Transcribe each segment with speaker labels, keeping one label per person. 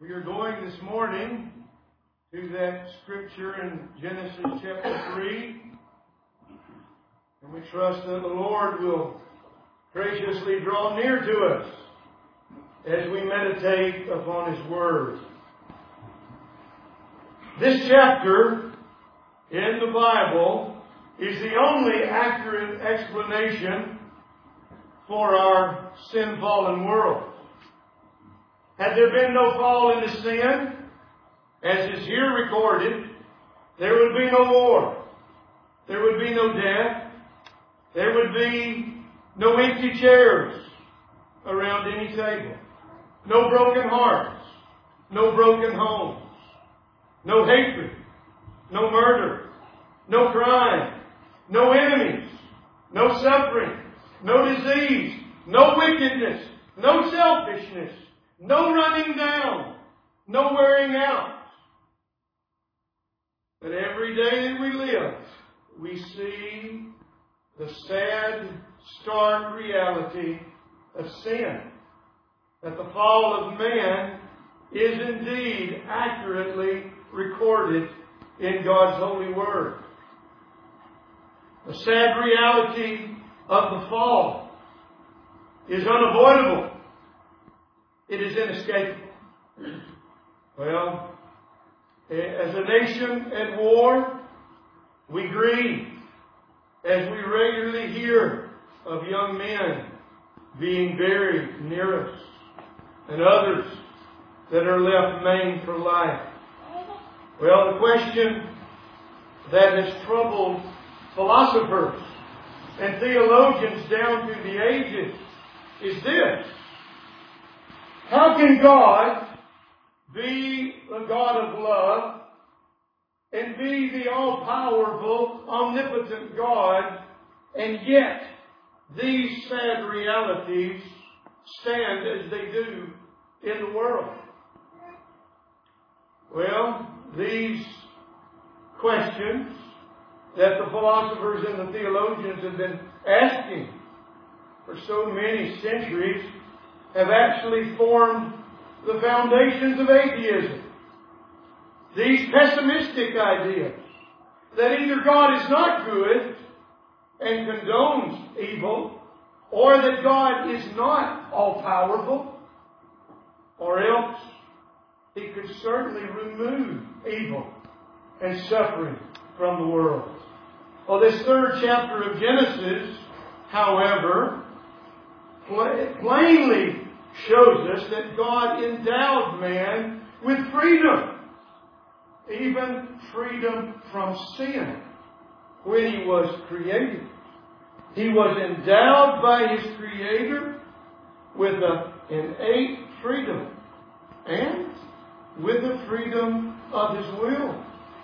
Speaker 1: We are going this morning to that scripture in Genesis chapter 3. And we trust that the Lord will graciously draw near to us as we meditate upon His Word. This chapter in the Bible is the only accurate explanation for our sin-fallen world. Had there been no fall into sin, as is here recorded, there would be no war. There would be no death. There would be no empty chairs around any table. No broken hearts. No broken homes. No hatred. No murder. No crime. No enemies. No suffering. No disease. No wickedness. No selfishness. No running down. No wearing out. But every day that we live, we see the sad, stark reality of sin. That the fall of man is indeed accurately recorded in God's holy Word. The sad reality of the fall is unavoidable. It is inescapable. Well, as a nation at war, we grieve as we regularly hear of young men being buried near us and others that are left maimed for life. Well, the question that has troubled philosophers and theologians down through the ages is this: how can God be the God of love and be the all-powerful, omnipotent God, and yet these sad realities stand as they do in the world? Well, these questions that the philosophers and the theologians have been asking for so many centuries have actually formed the foundations of atheism. These pessimistic ideas that either God is not good and condones evil, or that God is not all-powerful, or else He could certainly remove evil and suffering from the world. Well, this third chapter of Genesis, however, plainly shows us that God endowed man with freedom. Even freedom from sin when he was created. He was endowed by his Creator with an innate freedom and with the freedom of his will.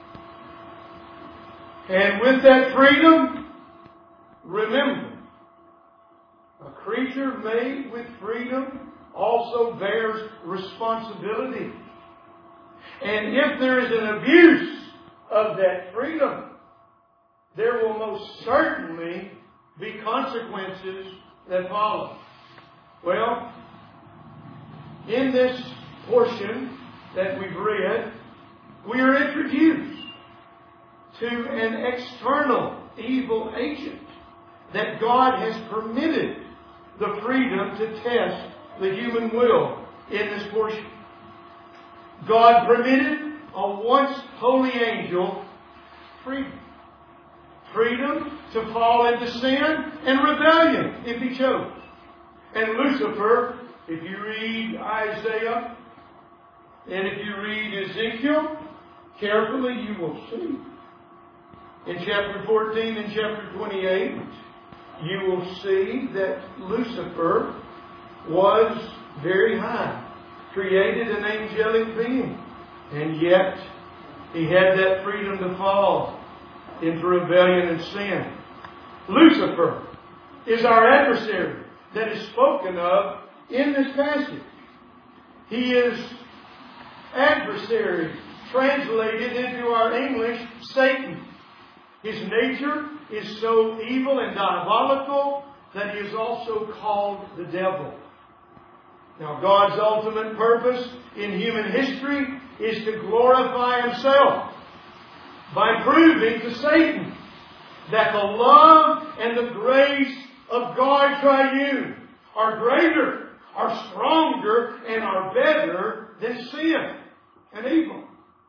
Speaker 1: And with that freedom, remember, a creature made with freedom also bears responsibility. And if there is an abuse of that freedom, there will most certainly be consequences that follow. Well, in this portion that we've read, we are introduced to an external evil agent that God has permitted the freedom to test the human will in this portion. God permitted a once holy angel freedom. Freedom to fall into sin and rebellion if he chose. And Lucifer, if you read Isaiah and if you read Ezekiel carefully, you will see. In chapter 14 and chapter 28, you will see that Lucifer was very high, created an angelic being, and yet he had that freedom to fall into rebellion and sin. Lucifer is our adversary that is spoken of in this passage. He is adversary translated into our English, Satan. His nature is so evil and diabolical that he is also called the devil. Now, God's ultimate purpose in human history is to glorify Himself by proving to Satan that the love and the grace of God Triune are greater, are stronger, and are better than sin and evil.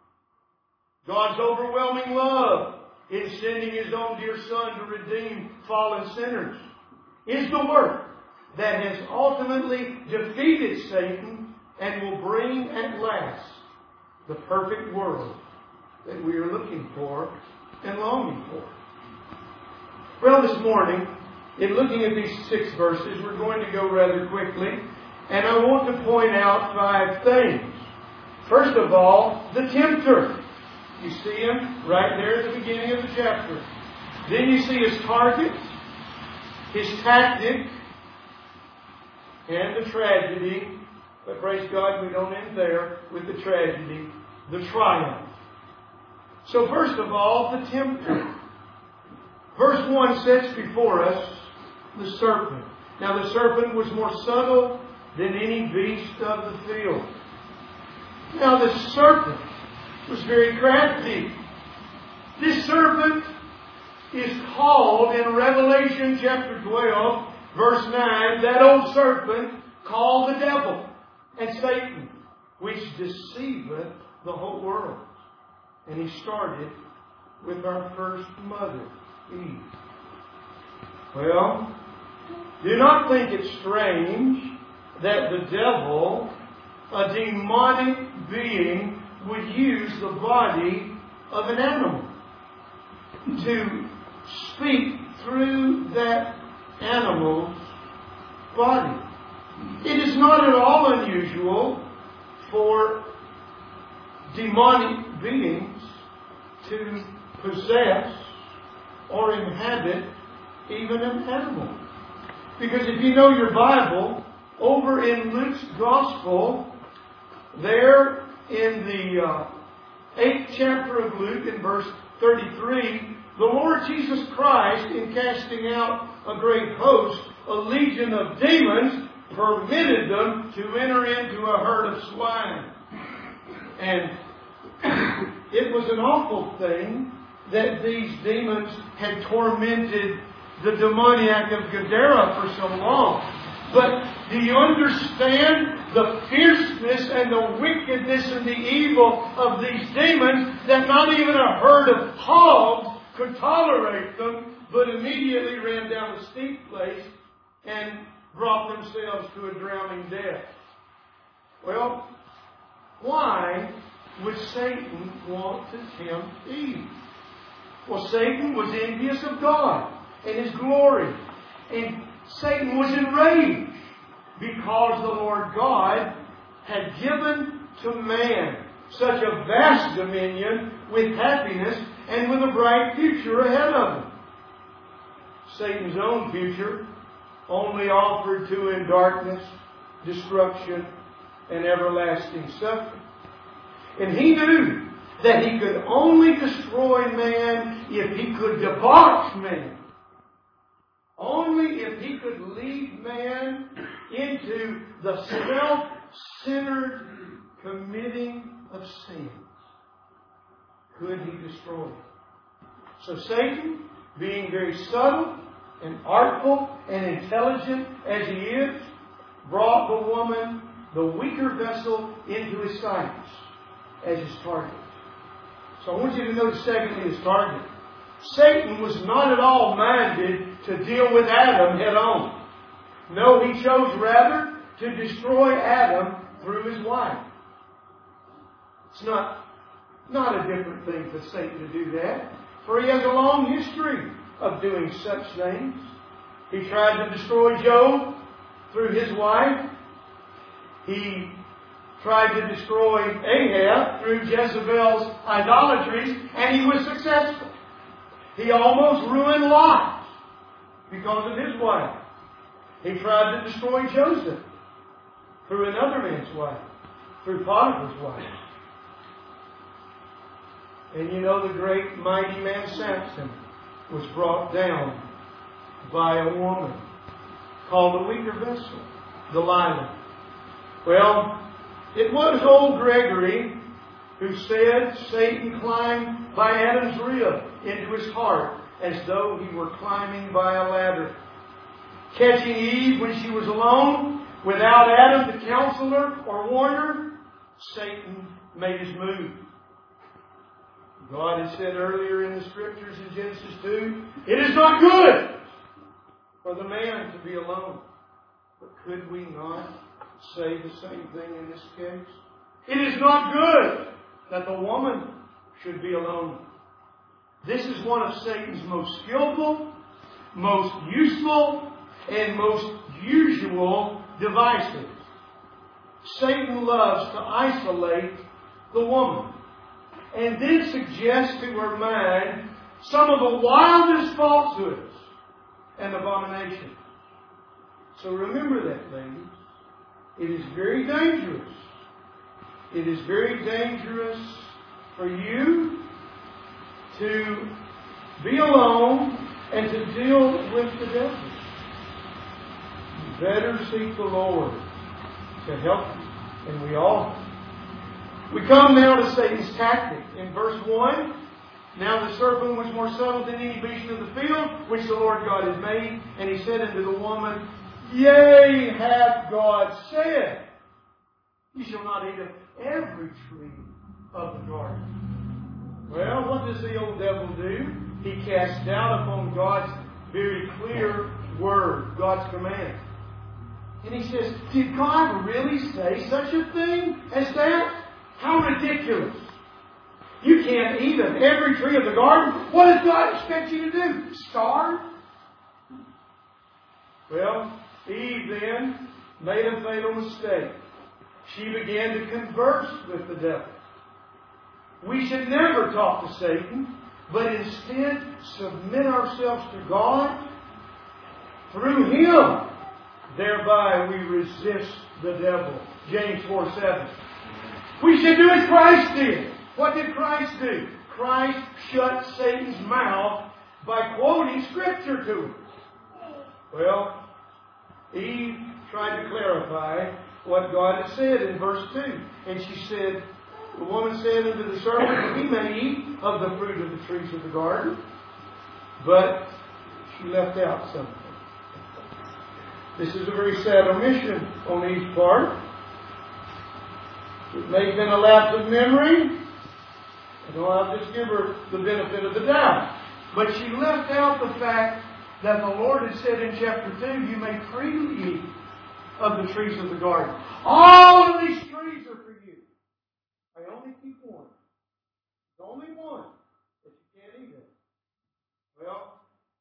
Speaker 1: God's overwhelming love in sending His own dear Son to redeem fallen sinners is the work that has ultimately defeated Satan and will bring at last the perfect world that we are looking for and longing for. Well, this morning, in looking at these 6 verses, we're going to go rather quickly, and I want to point out 5 things. First of all, the tempter. You see him right there at the beginning of the chapter. Then you see his target, his tactic, and the tragedy. But praise God, we don't end there with the tragedy, the triumph. So first of all, the tempter. Verse 1 sets before us the serpent. Now the serpent was more subtle than any beast of the field. Now the serpent was very crafty. This serpent is called in Revelation chapter 12, verse 9, that old serpent called the devil and Satan, which deceiveth the whole world. And he started with our first mother, Eve. Well, do not think it strange that the devil, a demonic being, would use the body of an animal to speak through that animal's body. It is not at all unusual for demonic beings to possess or inhabit even an animal. Because if you know your Bible, over in Luke's Gospel, there in the 8th chapter of Luke, in verse 33, the Lord Jesus Christ, in casting out a great host, a legion of demons, permitted them to enter into a herd of swine. And it was an awful thing that these demons had tormented the demoniac of Gadara for so long. But do you understand the fierceness and the wickedness and the evil of these demons, that not even a herd of hogs could tolerate them, but immediately ran down a steep place and brought themselves to a drowning death? Well, why would Satan want to tempt Eve? Well, Satan was envious of God and His glory. And Satan was enraged because the Lord God had given to man such a vast dominion with happiness and with a bright future ahead of him. Satan's own future only offered to him darkness, destruction, and everlasting suffering. And he knew that he could only destroy man if he could debauch man. Only if he could lead man into the self-centered committing of sins could he destroy him. So Satan, being very subtle and artful and intelligent as he is, brought the woman, the weaker vessel, into his sights as his target. So I want you to notice secondly his target. Satan was not at all minded to deal with Adam head on. No, he chose rather to destroy Adam through his wife. It's not a different thing for Satan to do that, for he has a long history of doing such things. He tried to destroy Job through his wife. He tried to destroy Ahab through Jezebel's idolatries, and he was successful. He almost ruined Lot because of his wife. He tried to destroy Joseph through another man's wife, through Potiphar's wife. And you know the great mighty man Samson was brought down by a woman called the weaker vessel, Delilah. Well, it was old Gregory who said Satan climbed by Adam's rib into his heart as though he were climbing by a ladder. Catching Eve when she was alone, without Adam to counsel her or warn her, Satan made his move. God had said earlier in the Scriptures in Genesis 2, it is not good for the man to be alone. But could we not say the same thing in this case? It is not good that the woman should be alone. This is one of Satan's most skillful, most useful, and most usual devices. Satan loves to isolate the woman and then suggest to her mind some of the wildest falsehoods and abominations. So remember that, ladies. It is very dangerous. It is very dangerous for you to be alone and to deal with the devil. You better seek the Lord to help you. And we all. We come now to Satan's tactic. In verse 1, now the serpent was more subtle than any beast of the field, which the Lord God has made. And he said unto the woman, Yea, hath God said, Ye shall not eat of every tree of the garden. Well, what does the old devil do? He casts doubt upon God's very clear word, God's command. And he says, did God really say such a thing as that? How ridiculous. You can't eat of every tree of the garden. What does God expect you to do? Starve? Well, Eve then made a fatal mistake. She began to converse with the devil. We should never talk to Satan, but instead submit ourselves to God. Through Him, thereby we resist the devil. James 4:7. We should do as Christ did. What did Christ do? Christ shut Satan's mouth by quoting Scripture to him. Well, Eve tried to clarify what God had said in verse 2. And she said, the woman said unto the serpent, We may eat of the fruit of the trees of the garden. But she left out something. This is a very sad omission on Eve's part. It may have been a lapse of memory. I'll just give her the benefit of the doubt. But she left out the fact that the Lord had said in chapter 2, You may freely eat of the trees of the garden. All of these trees are for you. I only keep one. There's only one that you can't eat of. Well,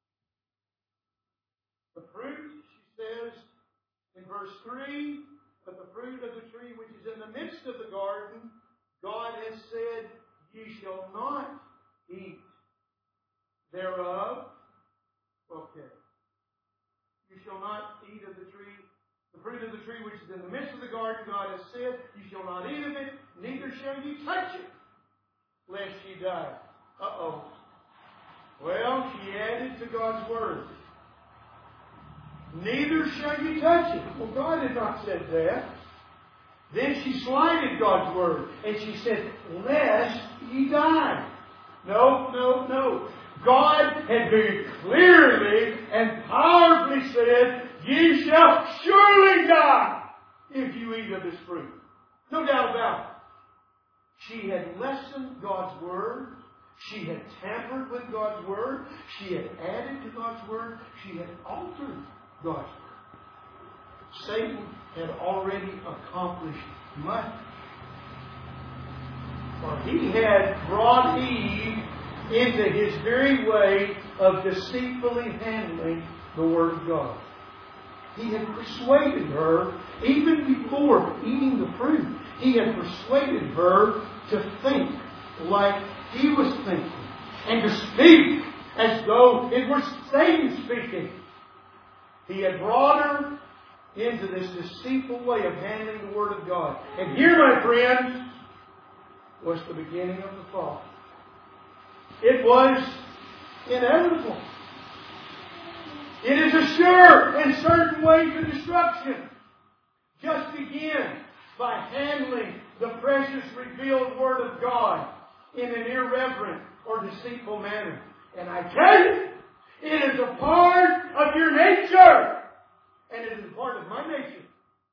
Speaker 1: the fruit, she says in verse 3, but the fruit of the tree which is in the midst of the garden, God has said, Ye shall not eat thereof. Okay. You shall not eat of the tree, the fruit of the tree which is in the midst of the garden, God has said, You shall not eat of it, neither shall you touch it, lest ye die. Uh-oh. Well, she added to God's word. Neither shall you touch it. Well, God had not said that. Then she slighted God's word. And she said, Lest ye die. No. God had very clearly and powerfully said, Ye shall surely die if you eat of this fruit. No doubt about it. She had lessened God's word. She had tampered with God's word. She had added to God's word. She had altered God's word. Satan had already accomplished much. For he had brought Eve into his very way of deceitfully handling the Word of God. He had persuaded her, even before eating the fruit, he had persuaded her to think like he was thinking, and to speak as though it were Satan speaking. He had brought her into this deceitful way of handling the Word of God. And here, my friends, was the beginning of the fall. It was inevitable. It is a sure and certain way to destruction. Just begin by handling the precious revealed Word of God in an irreverent or deceitful manner. And I tell you, it is a part of your nature. And it is a part of my nature.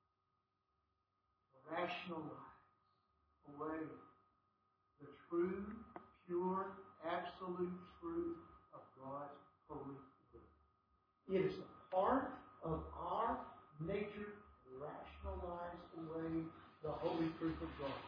Speaker 1: Rationalize away the true, pure, absolute truth of God's holy Word. It is a part of our nature to rationalize away the holy truth of God.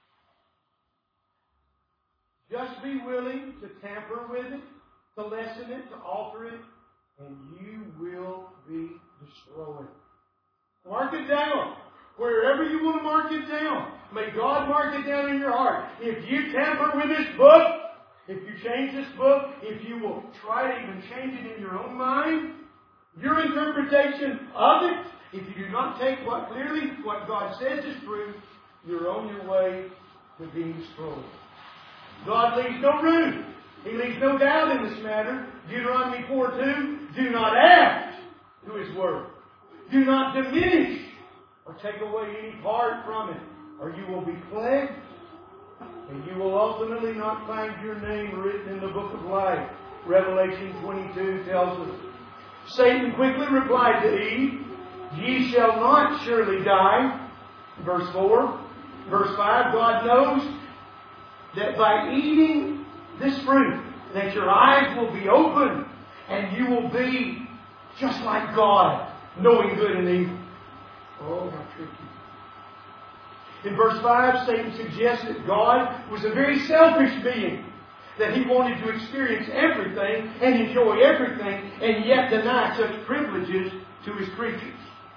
Speaker 1: Just be willing to tamper with it, to lessen it, to alter it, and you will be destroyed. Mark it down. Wherever you want to mark it down. May God mark it down in your heart. If you tamper with this book, if you change this book, if you will try to even change it in your own mind, your interpretation of it, if you do not take what God says is true, you're on your way to being destroyed. God leaves no room. He leaves no doubt in this matter. Deuteronomy 4:2, do not add to His Word. Do not diminish or take away any part from it, or you will be plagued, and you will ultimately not find your name written in the book of life. Revelation 22 tells us. Satan quickly replied to Eve, ye shall not surely die. Verse 4. Verse 5, God knows that by eating this fruit, that your eyes will be opened, and you will be just like God, knowing good and evil. Oh, how tricky. In verse 5, Satan suggests that God was a very selfish being. That He wanted to experience everything and enjoy everything and yet deny such privileges to His creatures.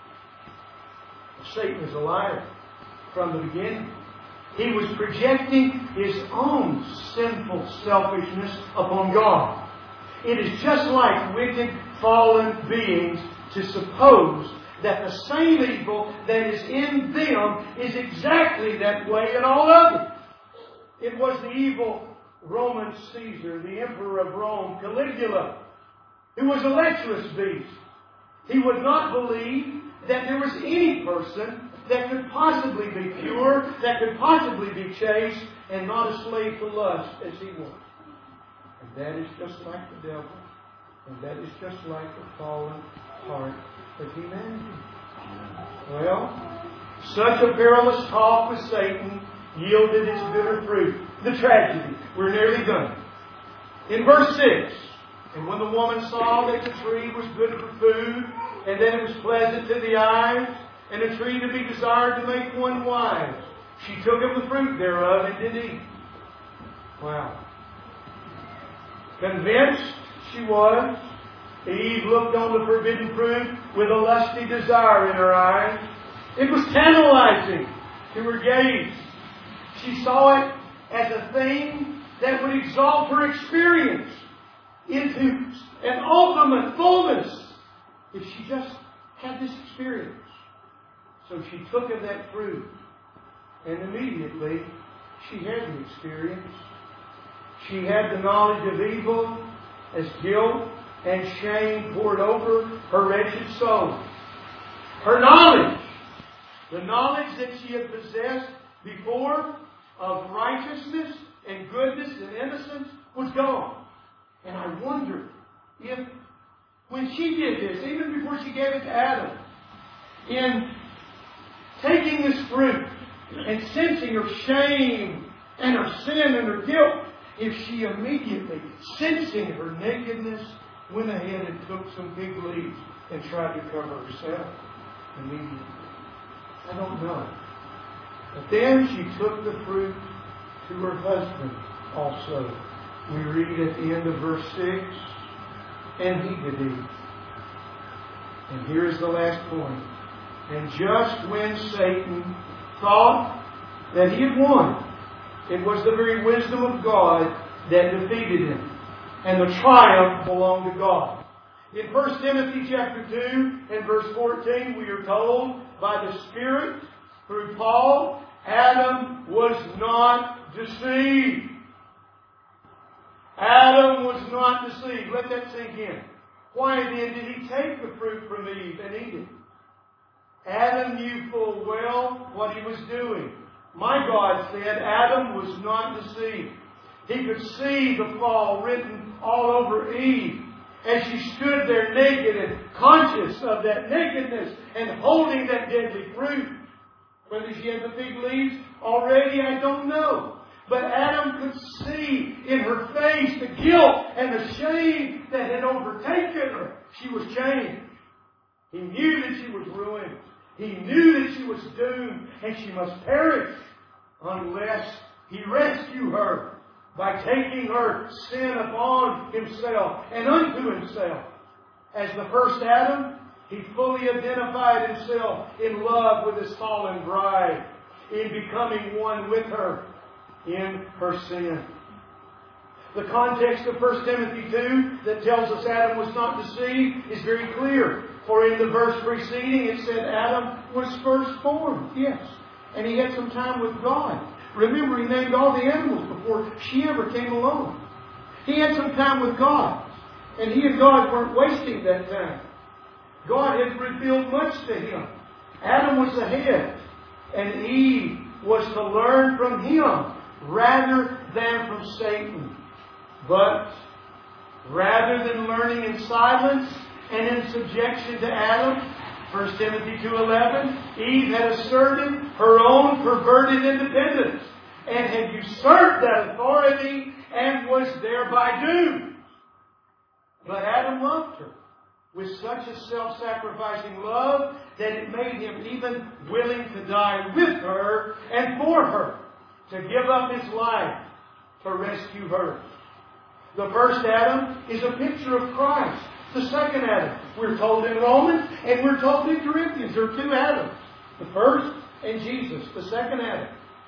Speaker 1: Satan is a liar from the beginning. He was projecting his own sinful selfishness upon God. It is just like wicked, fallen beings to suppose that the same evil that is in them is exactly that way in all others. It was the evil Roman Caesar, the Emperor of Rome, Caligula, who was a lecherous beast. He would not believe that there was any person that could possibly be pure, that could possibly be chaste, and not a slave to lust as he was. And that is just like the devil. And that is just like the fallen heart of humanity. Well, such a perilous talk with Satan yielded its bitter fruit. The tragedy. We're nearly done. In verse 6, and when the woman saw that the tree was good for food, and that it was pleasant to the eyes, and a tree to be desired to make one wise, she took of the fruit thereof and did eat. Wow. Convinced she was, Eve looked on the forbidden fruit with a lusty desire in her eyes. It was tantalizing to her gaze. She saw it as a thing that would exalt her experience into an ultimate fullness if she just had this experience. So she took of that fruit, and immediately she had the experience. She had the knowledge of evil as guilt and shame poured over her wretched soul. Her knowledge, the knowledge that she had possessed before of righteousness and goodness and innocence, was gone. And I wonder if when she did this, even before she gave it to Adam, in taking this fruit and sensing her shame and her sin and her guilt, if she immediately, sensing her nakedness, went ahead and took some fig leaves and tried to cover herself immediately. I don't know. But then she took the fruit to her husband also. We read at the end of verse 6, and he did eat. And here's the last point. And just when Satan thought that he had won, it was the very wisdom of God that defeated him. And the triumph belonged to God. In 1 Timothy chapter 2 and verse 14, we are told by the Spirit through Paul, Adam was not deceived. Adam was not deceived. Let that sink in. Why then did he take the fruit from Eve and eat it? Adam knew full well what he was doing. My God said Adam was not deceived. He could see the fall written all over Eve as she stood there naked and conscious of that nakedness and holding that deadly fruit. Whether she had the fig leaves already, I don't know. But Adam could see in her face the guilt and the shame that had overtaken her. She was changed. He knew that she was ruined. He knew that she was doomed and she must perish unless He rescue her by taking her sin upon Himself and unto Himself. As the first Adam, He fully identified Himself in love with His fallen bride, in becoming one with her in her sin. The context of 1 Timothy 2 that tells us Adam was not deceived is very clear. For in the verse preceding it said Adam was firstborn. Yes. And he had some time with God. Remember, he named all the animals before she ever came along. He had some time with God. And he and God weren't wasting that time. God had revealed much to him. Adam was the head. And Eve was to learn from him rather than from Satan. But rather than learning in silence and in subjection to Adam, 1 Timothy 2:11, Eve had asserted her own perverted independence and had usurped that authority and was thereby doomed. But Adam loved her with such a self-sacrificing love that it made him even willing to die with her and for her, to give up his life to rescue her. The first Adam is a picture of Christ. The second Adam, we're told in Romans and we're told in Corinthians. There are two Adams. The first and Jesus, the second Adam.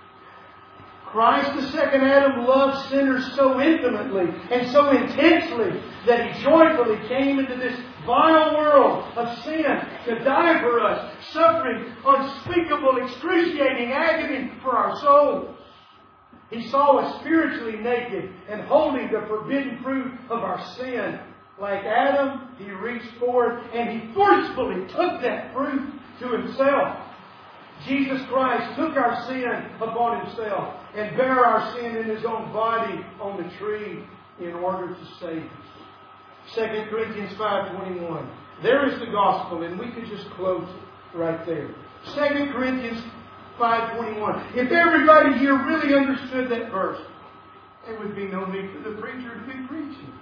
Speaker 1: Christ, the second Adam, loved sinners so intimately and so intensely that He joyfully came into this vile world of sin to die for us, suffering unspeakable, excruciating agony for our souls. He saw us spiritually naked and holding the forbidden fruit of our sin. Like Adam, He reached forth and He forcefully took that fruit to Himself. Jesus Christ took our sin upon Himself and bare our sin in His own body on the tree in order to save us. 2 Corinthians 5:21. There is the gospel, and we could just close it right there. 2 Corinthians 5:21. If everybody here really understood that verse, there would be no need for the preacher to be preaching.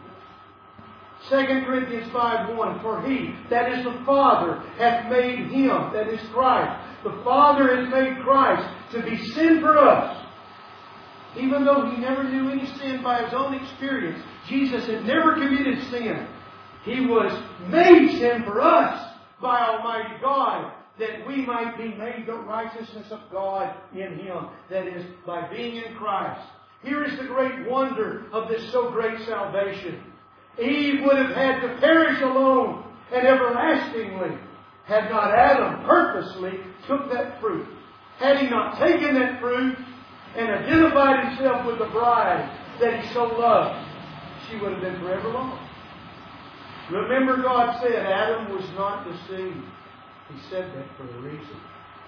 Speaker 1: 2 Corinthians 5:1. For He, that is the Father, hath made Him, that is Christ. The Father has made Christ to be sin for us. Even though He never knew any sin by His own experience, Jesus had never committed sin. He was made sin for us by Almighty God, that we might be made the righteousness of God in Him. That is, by being in Christ. Here is the great wonder of this so great salvation. Eve would have had to perish alone and everlastingly had not Adam purposely took that fruit. Had he not taken that fruit and identified himself with the bride that he so loved, she would have been forever lost. Remember, God said Adam was not deceived. He said that for a reason.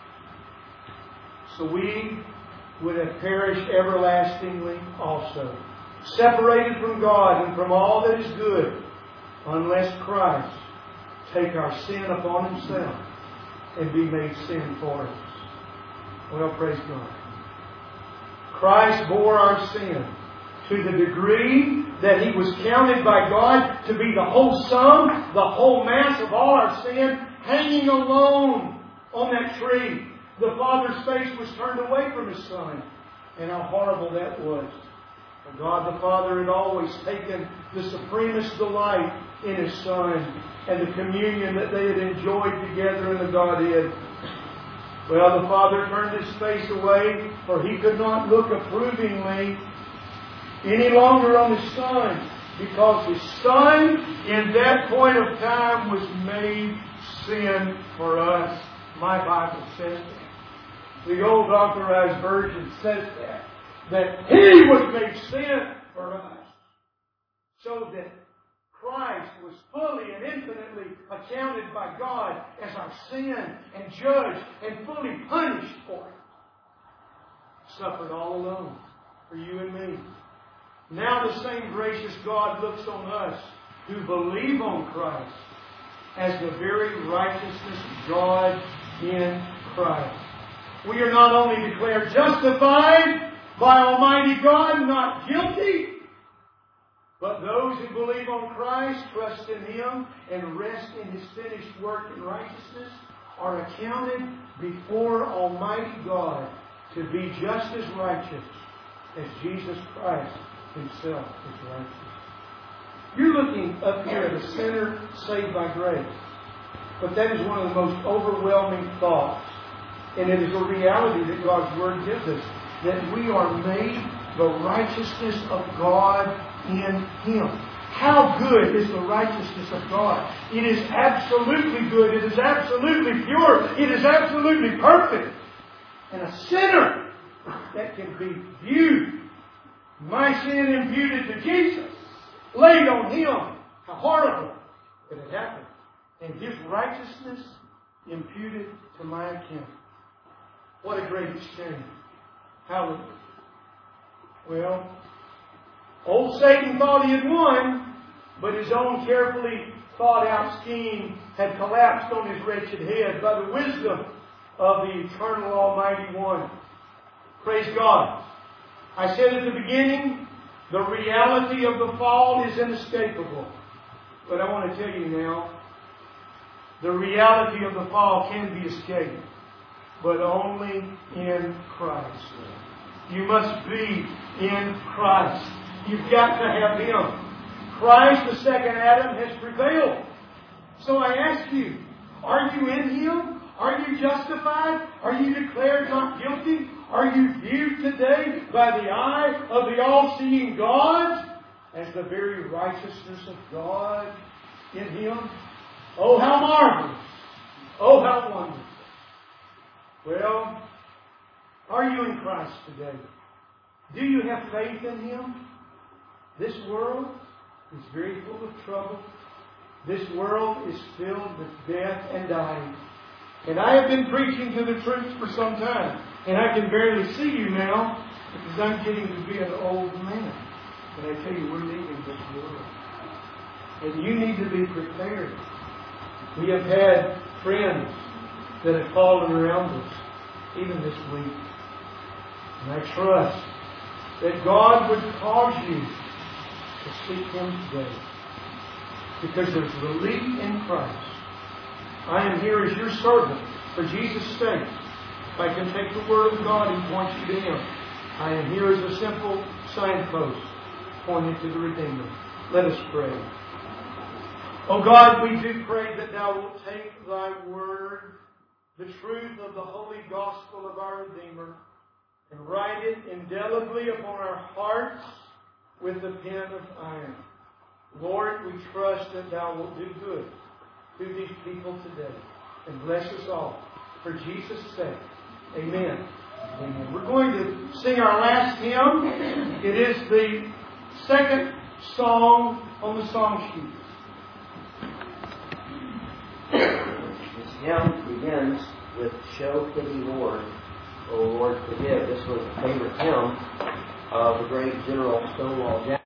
Speaker 1: So we would have perished everlastingly also, separated from God and from all that is good, unless Christ take our sin upon Himself and be made sin for us. Well, praise God. Christ bore our sin to the degree that He was counted by God to be the whole sum, the whole mass of all our sin, hanging alone on that tree. The Father's face was turned away from His Son. And how horrible that was. For God the Father had always taken the supremest delight in His Son and the communion that they had enjoyed together in the Godhead. Well, the Father turned His face away, for He could not look approvingly any longer on His Son, because His Son, in that point of time, was made sin for us. My Bible says that. The old Authorized Version says that He was made sin for us, so that Christ was fully and infinitely accounted by God as our sin and judged and fully punished for it. Suffered all alone for you and me. Now the same gracious God looks on us who believe on Christ as the very righteousness of God in Christ. We are not only declared justified by Almighty God, not guilty, but those who believe on Christ, trust in Him, and rest in His finished work in righteousness are accounted before Almighty God to be just as righteous as Jesus Christ Himself is righteous. You're looking up here at a sinner saved by grace. But that is one of the most overwhelming thoughts. And it is a reality that God's Word gives us. That we are made the righteousness of God in Him. How good is the righteousness of God? It is absolutely good. It is absolutely pure. It is absolutely perfect. And a sinner that can be viewed, my sin imputed to Jesus, laid on Him. How horrible that it happened. And His righteousness imputed to my account. What a great exchange. Hallelujah. Well, old Satan thought he had won, but his own carefully thought out scheme had collapsed on his wretched head by the wisdom of the eternal Almighty One. Praise God. I said at the beginning, the reality of the fall is inescapable. But I want to tell you now, the reality of the fall can be escaped, but only in Christ. You must be in Christ. You've got to have Him. Christ, the second Adam, has prevailed. So I ask you, are you in Him? Are you justified? Are you declared not guilty? Are you viewed today by the eye of the all-seeing God as the very righteousness of God in Him? Oh, how marvelous! Oh, how wonderful! Well, are you in Christ today? Do you have faith in Him? This world is very full of trouble. This world is filled with death and dying. And I have been preaching to the troops for some time. And I can barely see you now because I'm getting to be an old man. But I tell you, we're leaving this world. And you need to be prepared. We have had friends that have fallen around us, even this week. And I trust that God would cause you to seek Him today. Because there's relief in Christ. I am here as your servant for Jesus' sake. If I can take the Word of God and point you to Him, I am here as a simple signpost pointing to the Redeemer. Let us pray. Oh God, we do pray that Thou wilt take Thy Word, the truth of the holy gospel of our Redeemer, and write it indelibly upon our hearts with the pen of iron. Lord, we trust that Thou wilt do good to these people today. And bless us all. For Jesus' sake. Amen. Amen. We're going to sing our last hymn. It is the second song on the song sheet.
Speaker 2: This hymn begins with Show Pity, Lord, O Lord, Forgive. This was a favorite hymn of the great General Stonewall Jackson.